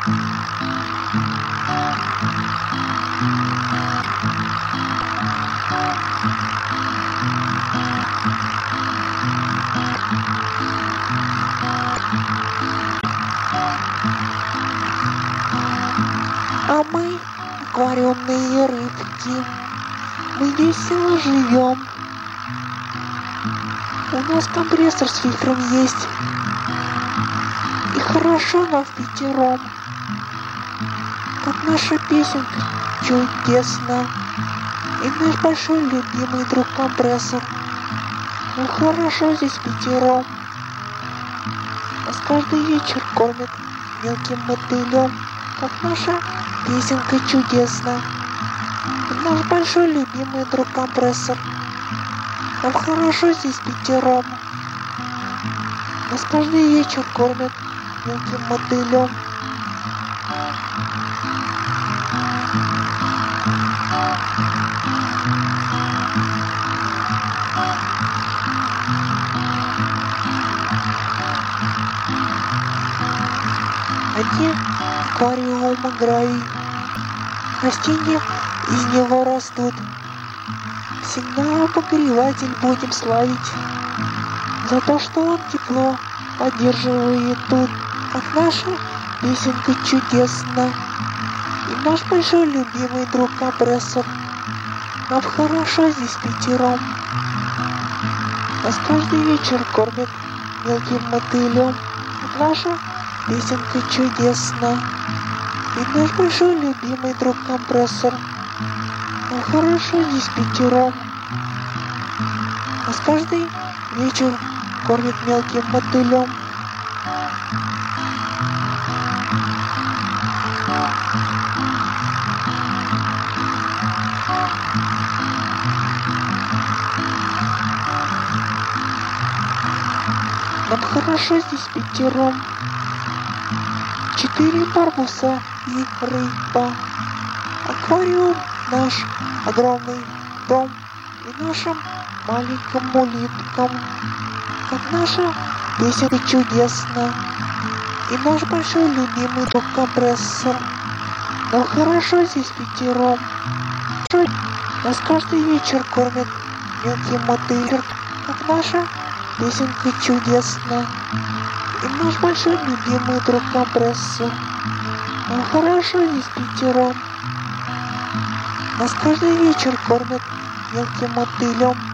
А мы аквариумные рыбки. Мы весело живем. У нас компрессор с фильтром есть. И хорошо нам впятером. Как наша песенка чудесно. И наш большой любимый друг компрессор. Ну хорошо здесь впятером. Нас каждый вечер кормят мелким мотылем. Как наша песенка чудесна. И наш большой любимый друг компрессор. Нам хорошо здесь впятером. Нас каждый вечер кормят мелким мотылем. Один аквариум играй, растения из него растут. Всегда обогреватель будем славить за то, что он тепло поддерживает тут. Как наша песенка чудесна. И наш большой любимый друг компрессор. Нам хорошо здесь впятером. Нас каждый вечер кормят мелким мотылем. Как наша песенка чудесна. И наш большой любимый друг компрессор. Нам хорошо здесь впятером. Нас каждый вечер кормит мелким мотылем. Нам хорошо здесь впятером. 4 барбуса и рыба. Аквариум наш огромный дом. И нашим маленьким улиткам. Как наша песенка чудесна. И наш большой любимый друг компрессор. Нам хорошо здесь впятером. Нас каждый вечер кормят мелким мотылем. Как наша песенка чудесна. И наш большой любимый друг компрессор. Нам хорошо здесь впятером. Нас каждый вечер кормят мелким мотылем.